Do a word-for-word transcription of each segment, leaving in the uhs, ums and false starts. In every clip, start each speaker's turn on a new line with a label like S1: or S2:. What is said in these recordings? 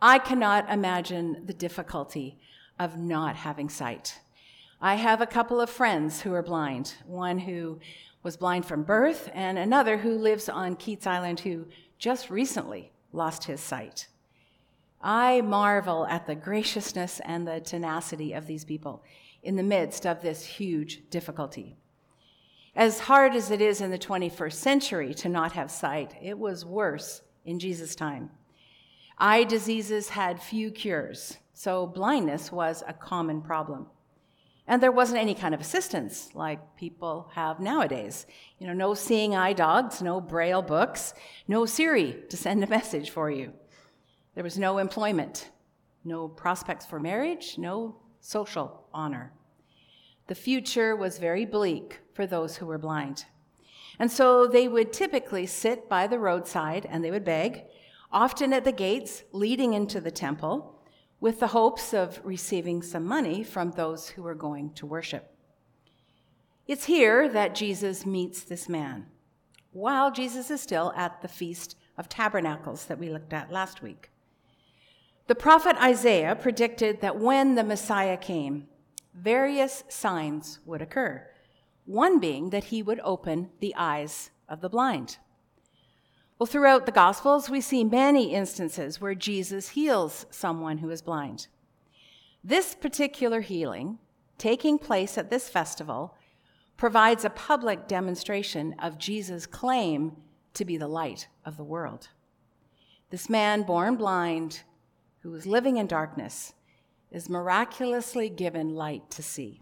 S1: I cannot imagine the difficulty of not having sight. I have a couple of friends who are blind, one who was blind from birth and another who lives on Keats Island who just recently lost his sight. I marvel at the graciousness and the tenacity of these people in the midst of this huge difficulty. As hard as it is in the twenty-first century to not have sight, it was worse in Jesus' time. Eye diseases had few cures, so blindness was a common problem. And there wasn't any kind of assistance like people have nowadays. You know, no seeing eye dogs, no braille books, no Siri to send a message for you. There was no employment, no prospects for marriage, no social honor. The future was very bleak for those who were blind. And so they would typically sit by the roadside and they would beg, often at the gates leading into the temple, with the hopes of receiving some money from those who were going to worship. It's here that Jesus meets this man, while Jesus is still at the Feast of Tabernacles that we looked at last week. The prophet Isaiah predicted that when the Messiah came, various signs would occur, one being that he would open the eyes of the blind. Well, throughout the Gospels, we see many instances where Jesus heals someone who is blind. This particular healing, taking place at this festival, provides a public demonstration of Jesus' claim to be the light of the world. This man born blind, who was living in darkness, is miraculously given light to see.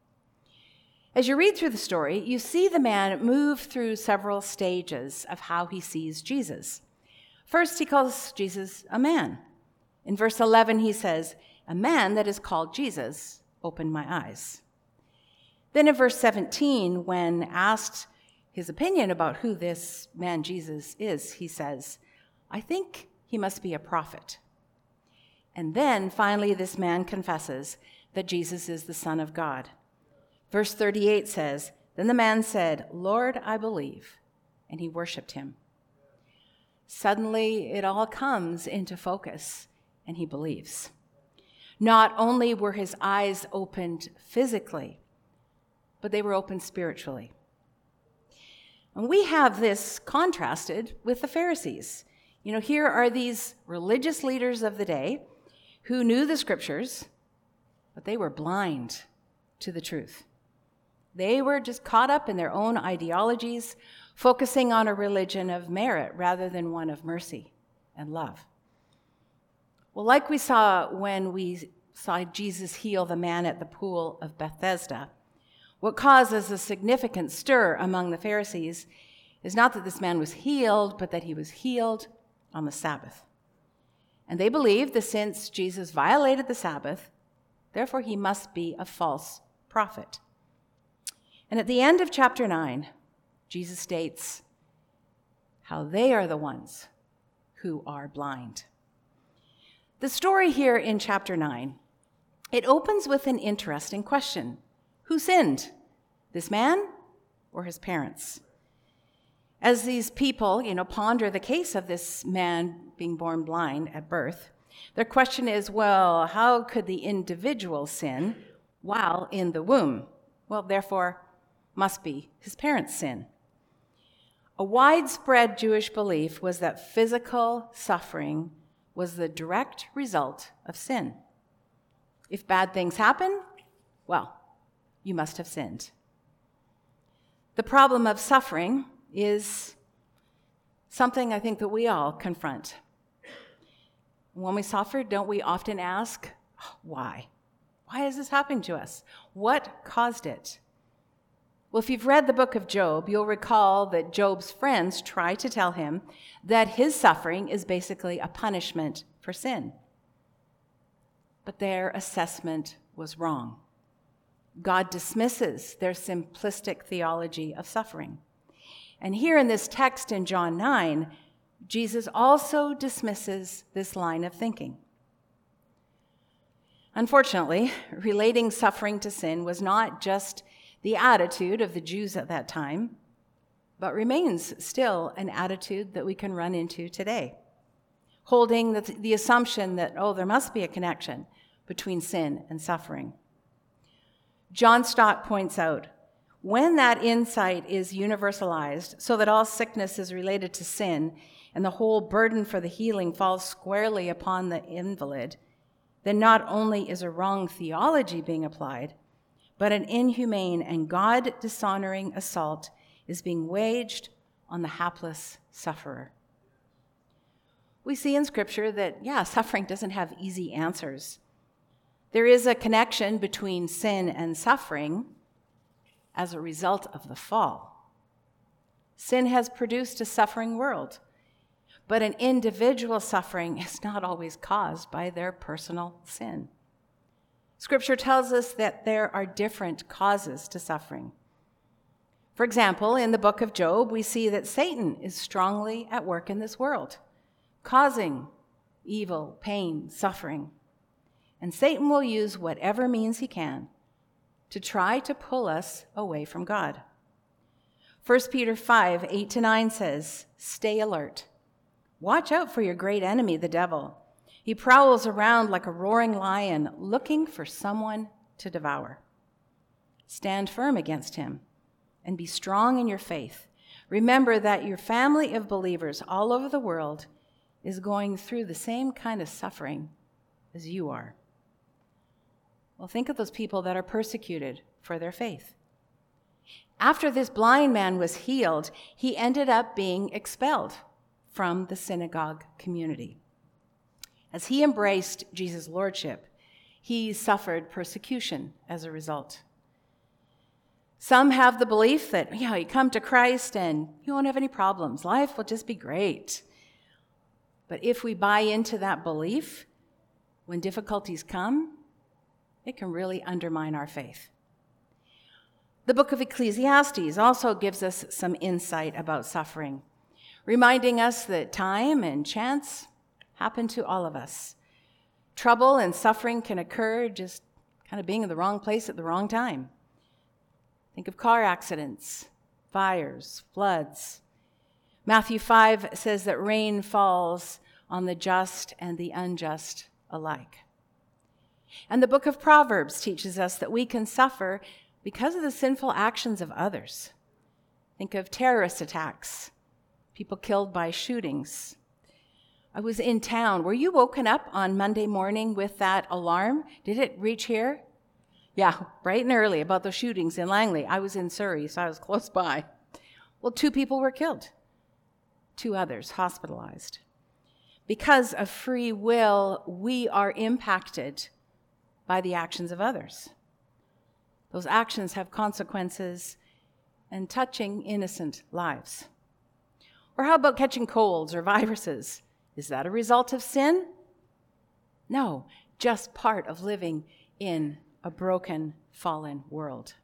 S1: As you read through the story, you see the man move through several stages of how he sees Jesus. First, he calls Jesus a man. In verse eleven, he says, "A man that is called Jesus opened my eyes." Then in verse seventeen, when asked his opinion about who this man Jesus is, he says, "I think he must be a prophet." And then finally, this man confesses that Jesus is the Son of God. Verse thirty-eight says, "Then the man said, 'Lord, I believe,' and he worshiped him." Suddenly, it all comes into focus, and he believes. Not only were his eyes opened physically, but they were opened spiritually. And we have this contrasted with the Pharisees. You know, here are these religious leaders of the day who knew the scriptures, but they were blind to the truth. They were just caught up in their own ideologies, focusing on a religion of merit rather than one of mercy and love. Well, like we saw when we saw Jesus heal the man at the pool of Bethesda, what causes a significant stir among the Pharisees is not that this man was healed, but that he was healed on the Sabbath. And they believed that since Jesus violated the Sabbath, therefore he must be a false prophet. And at the end of chapter nine, Jesus states how they are the ones who are blind. The story here in chapter nine, it opens with an interesting question. Who sinned, this man or his parents? As these people, you know, ponder the case of this man being born blind at birth, their question is, well, how could the individual sin while in the womb? Well, therefore, must be his parents' sin. A widespread Jewish belief was that physical suffering was the direct result of sin. If bad things happen, well, you must have sinned. The problem of suffering is something I think that we all confront. When we suffer, don't we often ask, why? Why is this happening to us? What caused it? Well, if you've read the book of Job, you'll recall that Job's friends try to tell him that his suffering is basically a punishment for sin. But their assessment was wrong. God dismisses their simplistic theology of suffering. And here in this text in John nine, Jesus also dismisses this line of thinking. Unfortunately, relating suffering to sin was not just the attitude of the Jews at that time, but remains still an attitude that we can run into today. holding the, the assumption that, oh, there must be a connection between sin and suffering. John Stott points out, when that insight is universalized so that all sickness is related to sin and the whole burden for the healing falls squarely upon the invalid, then not only is a wrong theology being applied, but an inhumane and God-dishonoring assault is being waged on the hapless sufferer. We see in Scripture that, yeah, suffering doesn't have easy answers. There is a connection between sin and suffering as a result of the fall. Sin has produced a suffering world, but an individual's suffering is not always caused by their personal sin. Scripture tells us that there are different causes to suffering. For example, in the book of Job, we see that Satan is strongly at work in this world, causing evil, pain, suffering. And Satan will use whatever means he can to try to pull us away from God. First Peter five, eight to nine says, "Stay alert. Watch out for your great enemy, the devil. He prowls around like a roaring lion, looking for someone to devour. Stand firm against him and be strong in your faith. Remember that your family of believers all over the world is going through the same kind of suffering as you are." Well, think of those people that are persecuted for their faith. After this blind man was healed, he ended up being expelled from the synagogue community. As he embraced Jesus' lordship, he suffered persecution as a result. Some have the belief that, you know, you come to Christ and you won't have any problems. Life will just be great. But if we buy into that belief, when difficulties come, it can really undermine our faith. The book of Ecclesiastes also gives us some insight about suffering, reminding us that time and chance happen to all of us. Trouble and suffering can occur just kind of being in the wrong place at the wrong time. Think of car accidents, fires, floods. Matthew five says that rain falls on the just and the unjust alike. And the book of Proverbs teaches us that we can suffer because of the sinful actions of others. Think of terrorist attacks, people killed by shootings. I was in town. Were you woken up on Monday morning with that alarm? Did it reach here? Yeah, bright and early about the shootings in Langley. I was in Surrey, so I was close by. Well, two people were killed, two others hospitalized. Because of free will, we are impacted by the actions of others. Those actions have consequences and touching innocent lives. Or how about catching colds or viruses? Is that a result of sin? No, just part of living in a broken, fallen world.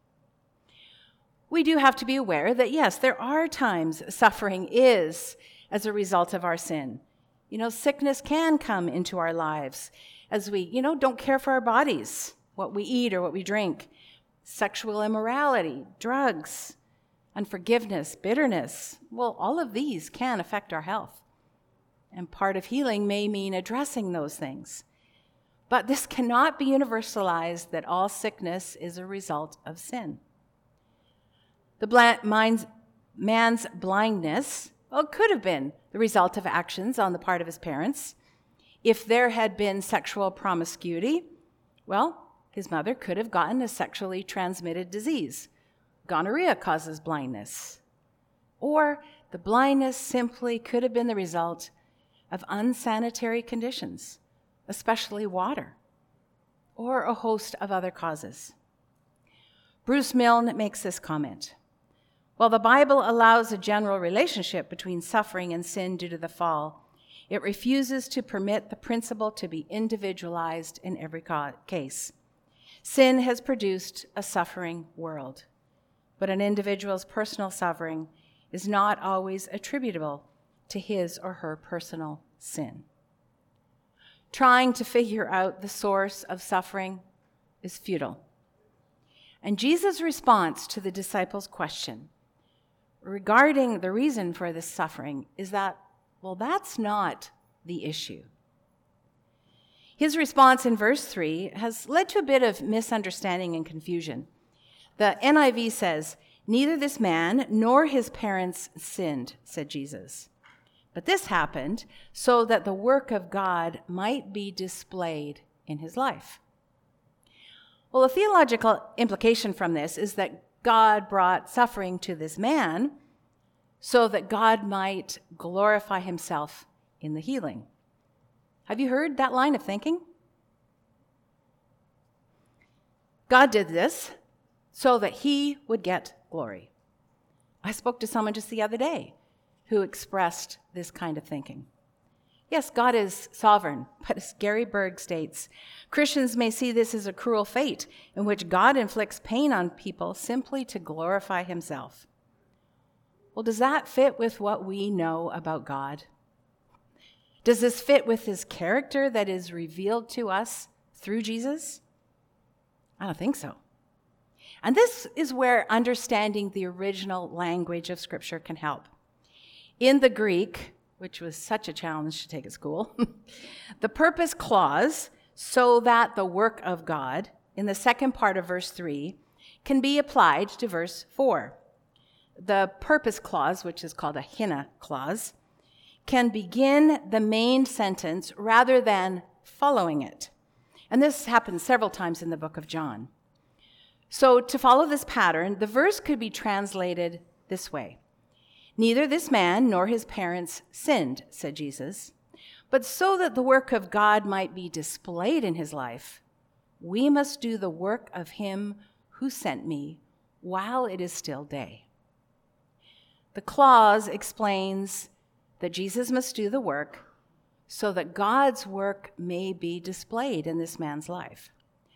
S1: We do have to be aware that, yes, there are times suffering is as a result of our sin. You know, sickness can come into our lives as we, you know, don't care for our bodies, what we eat or what we drink. Sexual immorality, drugs, unforgiveness, bitterness. Well, all of these can affect our health. And part of healing may mean addressing those things. But this cannot be universalized that all sickness is a result of sin. The bl- mind's, man's blindness, well, it could have been the result of actions on the part of his parents. If there had been sexual promiscuity, well, his mother could have gotten a sexually transmitted disease. Gonorrhea causes blindness. Or the blindness simply could have been the result of unsanitary conditions, especially water, or a host of other causes. Bruce Milne makes this comment. While the Bible allows a general relationship between suffering and sin due to the fall, it refuses to permit the principle to be individualized in every case. Sin has produced a suffering world, but an individual's personal suffering is not always attributable to his or her personal sin. Trying to figure out the source of suffering is futile. And Jesus' response to the disciples' question regarding the reason for this suffering is that, well, that's not the issue. His response in verse three has led to a bit of misunderstanding and confusion. The N I V says, "Neither this man nor his parents sinned," said Jesus. But this happened so that the work of God might be displayed in his life. Well, the theological implication from this is that God brought suffering to this man so that God might glorify himself in the healing. Have you heard that line of thinking? God did this so that he would get glory. I spoke to someone just the other day who expressed this kind of thinking. Yes, God is sovereign, but as Gary Berg states, Christians may see this as a cruel fate in which God inflicts pain on people simply to glorify himself. Well, does that fit with what we know about God? Does this fit with his character that is revealed to us through Jesus? I don't think so. And this is where understanding the original language of Scripture can help. In the Greek, which was such a challenge to take at school, the purpose clause, "so that the work of God," in the second part of verse three, can be applied to verse four. The purpose clause, which is called a hina clause, can begin the main sentence rather than following it. And this happens several times in the book of John. So to follow this pattern, the verse could be translated this way. "Neither this man nor his parents sinned," said Jesus, "but so that the work of God might be displayed in his life, we must do the work of him who sent me while it is still day." The clause explains that Jesus must do the work so that God's work may be displayed in this man's life.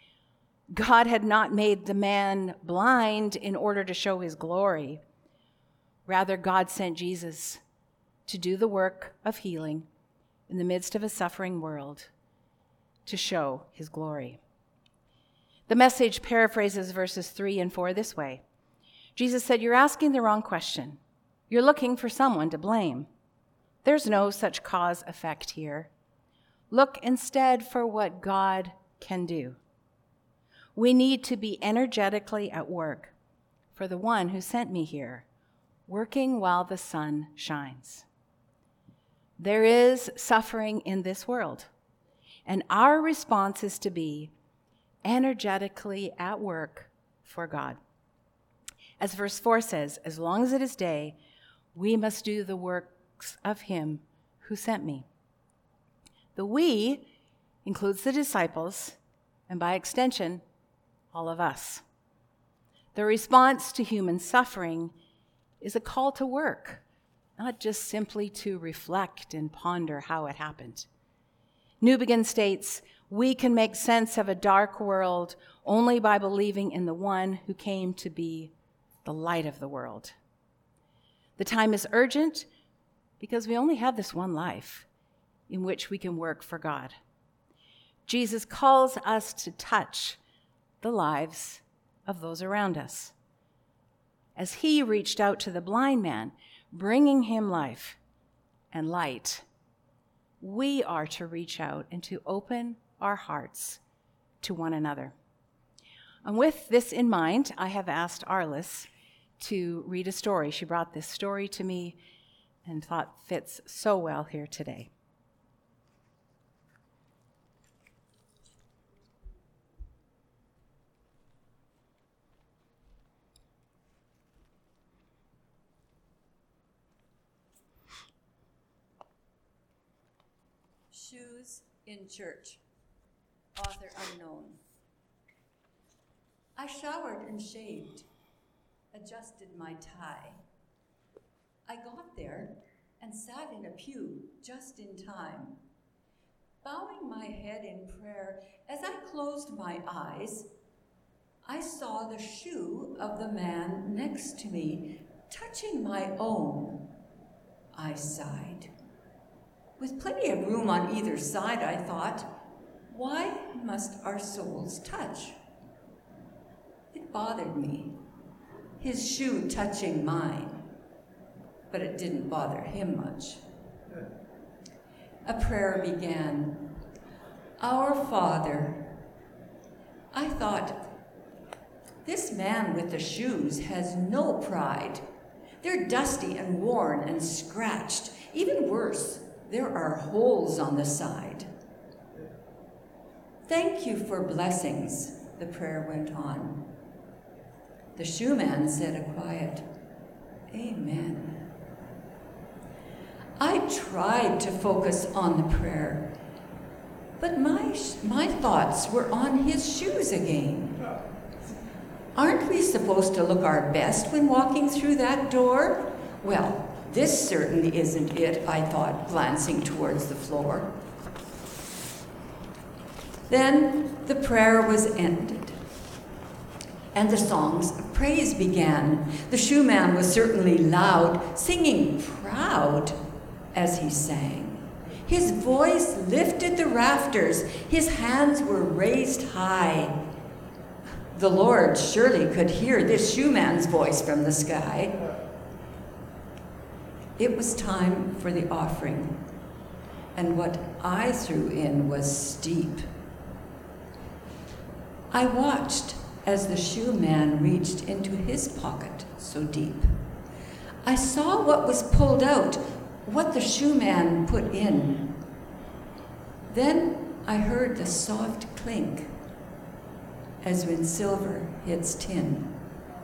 S1: God had not made the man blind in order to show his glory. Rather, God sent Jesus to do the work of healing in the midst of a suffering world to show his glory. The Message paraphrases verses three and four this way. Jesus said, "You're asking the wrong question. You're looking for someone to blame. There's no such cause-effect here. Look instead for what God can do. We need to be energetically at work for the one who sent me here, working while the sun shines." There is suffering in this world, and our response is to be energetically at work for God. As verse four says, "As long as it is day, we must do the works of him who sent me." The "we" includes the disciples, and by extension, all of us. The response to human suffering is a call to work, not just simply to reflect and ponder how it happened. Newbegin states, "We can make sense of a dark world only by believing in the one who came to be the light of the world." The time is urgent because we only have this one life in which we can work for God. Jesus calls us to touch the lives of those around us. As he reached out to the blind man, bringing him life and light, we are to reach out and to open our hearts to one another. And with this in mind, I have asked Arliss to read a story. She brought this story to me and thought fits so well here today.
S2: Shoes in Church, author unknown. I showered and shaved, adjusted my tie. I got there and sat in a pew just in time. Bowing my head in prayer, as I closed my eyes, I saw the shoe of the man next to me touching my own. I sighed. With plenty of room on either side, I thought, why must our souls touch? It bothered me, his shoe touching mine, but it didn't bother him much. a prayer began. Our Father. I thought, this man with the shoes has no pride. They're dusty and worn and scratched. Even worse, there are holes on the side. Thank you for blessings, the prayer went on. The shoeman said a quiet, Amen. I tried to focus on the prayer, but my, my thoughts were on his shoes again. Aren't we supposed to look our best when walking through that door? Well, this certainly isn't it, I thought, glancing towards the floor. Then the prayer was ended, and the songs of praise began. The shoeman was certainly loud, singing proud as he sang. His voice lifted the rafters. His hands were raised high. The Lord surely could hear this shoeman's voice from the sky. It was time for the offering, and what I threw in was steep. I watched as the shoeman reached into his pocket so deep. I saw what was pulled out, what the shoeman put in. Then I heard the soft clink as when silver hits tin.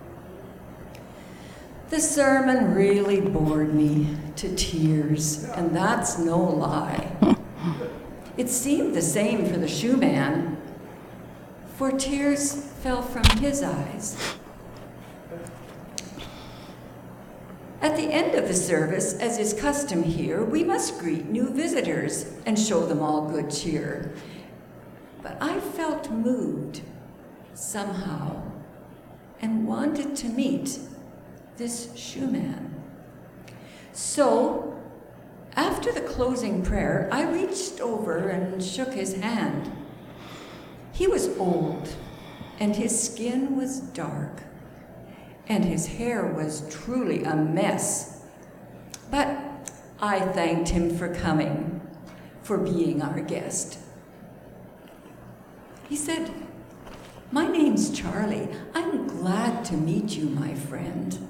S2: The sermon really bored me to tears, and that's no lie. It seemed the same for the shoeman, for tears fell from his eyes. At the end of the service, as is custom here, we must greet new visitors and show them all good cheer. But I felt moved somehow and wanted to meet this shoeman. So, after the closing prayer, I reached over and shook his hand. He was old, and his skin was dark, and his hair was truly a mess. But I thanked him for coming, for being our guest. He said, "My name's Charlie. I'm glad to meet you, my friend."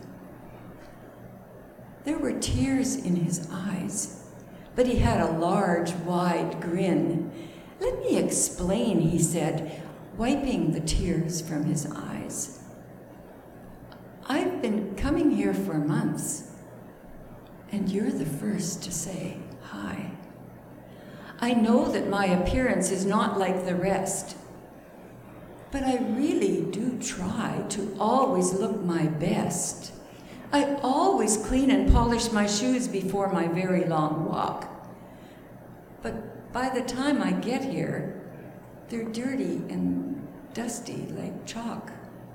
S2: There were tears in his eyes, but he had a large, wide grin. "Let me explain," he said, wiping the tears from his eyes. "I've been coming here for months, and you're the first to say hi. I know that my appearance is not like the rest, but I really do try to always look my best. I always clean and polish my shoes before my very long walk. But by the time I get here, they're dirty and dusty like chalk."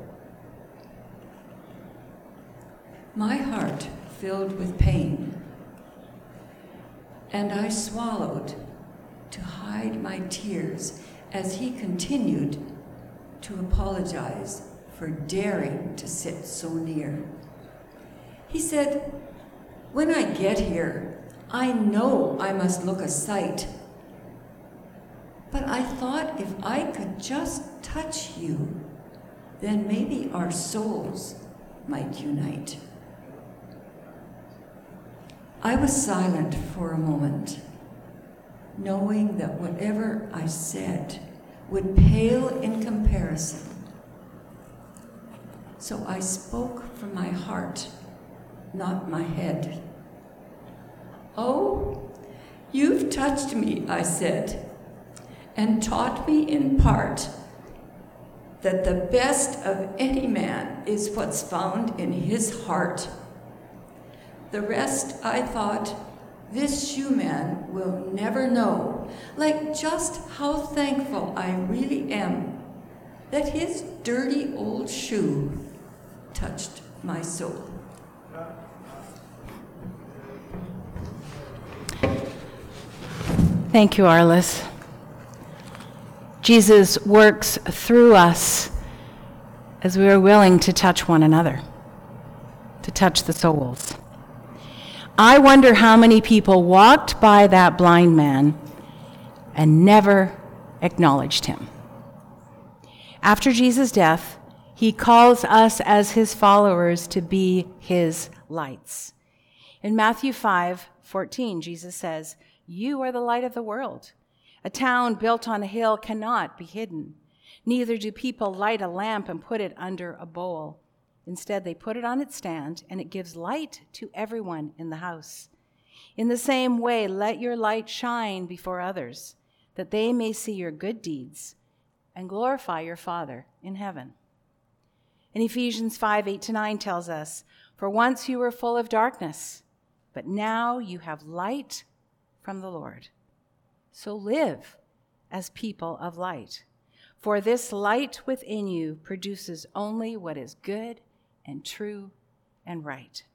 S2: My heart filled with pain, and I swallowed to hide my tears as he continued to apologize for daring to sit so near. He said, "When I get here, I know I must look a sight. But I thought if I could just touch you, then maybe our souls might unite." I was silent for a moment, knowing that whatever I said would pale in comparison. So I spoke from my heart, not my head. "Oh, you've touched me," I said, "and taught me in part that the best of any man is what's found in his heart. The rest, I thought, this shoeman will never know, like just how thankful I really am that his dirty old shoe touched my soul."
S1: Thank you, Arliss. Jesus works through us as we are willing to touch one another, to touch the souls. I wonder how many people walked by that blind man and never acknowledged him. After Jesus' death, he calls us as his followers to be his lights. In Matthew five fourteen, Jesus says, "You are the light of the world. A town built on a hill cannot be hidden. Neither do people light a lamp and put it under a bowl. Instead, they put it on its stand, and it gives light to everyone in the house. In the same way, let your light shine before others, that they may see your good deeds and glorify your Father in heaven." And Ephesians five eight to nine tells us, "For once you were full of darkness, but now you have light from the Lord. So live as people of light. For this light within you produces only what is good and true and right."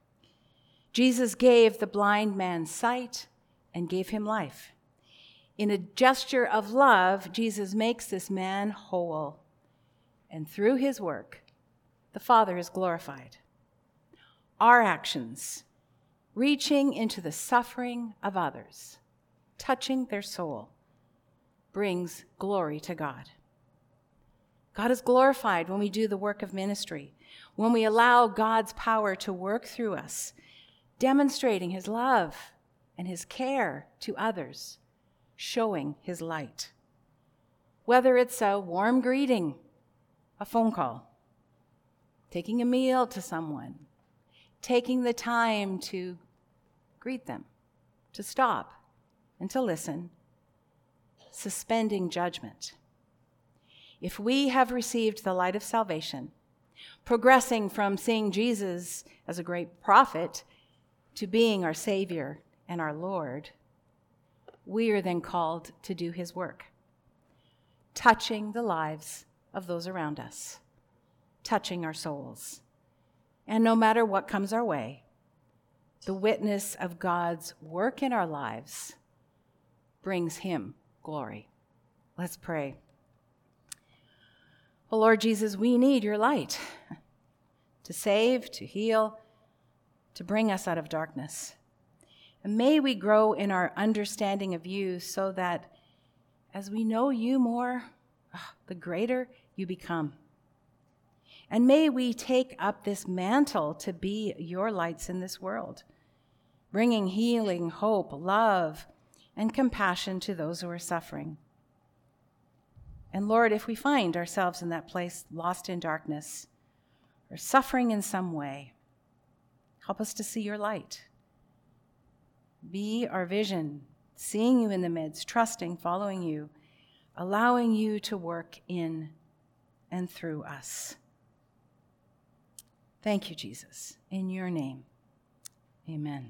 S1: Jesus gave the blind man sight and gave him life. In a gesture of love, Jesus makes this man whole. And through his work, the Father is glorified. Our actions, reaching into the suffering of others, touching their soul, brings glory to God. God is glorified when we do the work of ministry, when we allow God's power to work through us, demonstrating his love and his care to others, showing his light. Whether it's a warm greeting, a phone call, taking a meal to someone, taking the time to greet them, to stop and to listen, suspending judgment. If we have received the light of salvation, progressing from seeing Jesus as a great prophet to being our Savior and our Lord, we are then called to do his work, touching the lives of those around us, touching our souls. And no matter what comes our way, the witness of God's work in our lives brings him glory. Let's pray. Oh, Lord Jesus, we need your light to save, to heal, to bring us out of darkness. And may we grow in our understanding of you so that as we know you more, the greater you become. And may we take up this mantle to be your lights in this world, bringing healing, hope, love, and compassion to those who are suffering. And Lord, if we find ourselves in that place, lost in darkness or suffering in some way, help us to see your light. Be our vision, seeing you in the midst, trusting, following you, allowing you to work in and through us. Thank you, Jesus. In your name, amen.